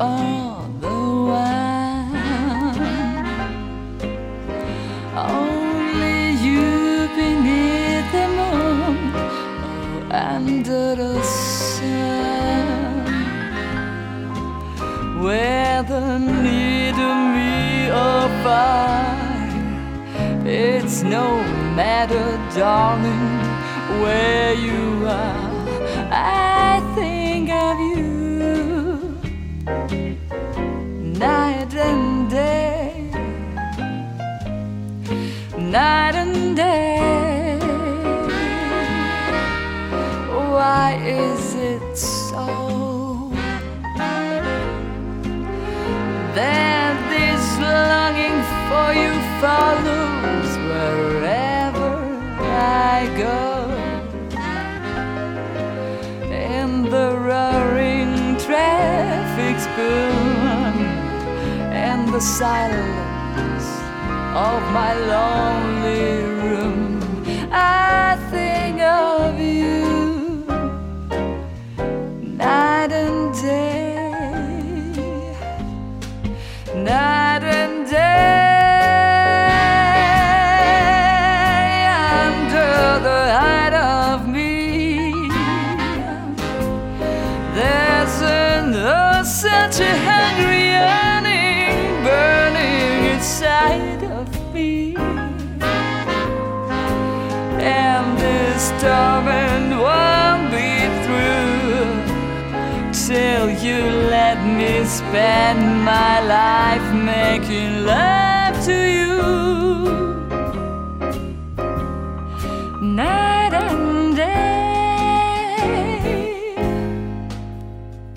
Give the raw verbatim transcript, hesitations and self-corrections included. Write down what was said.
are the one. Only you beneath the moon, oh, under the sun, whether near to me or far, it's no matter, darling, where you are. I think of you night and day, night and day. Why is it so that this longing for you follows wherever I go? In the roaring traffic's boom and the silence of my lonely room, I think of you night and day, night and day. Under the height of me, there's an, oh, such a hungry yearning burning inside of me, and this torment won't be through till you let me spend my life making love to you.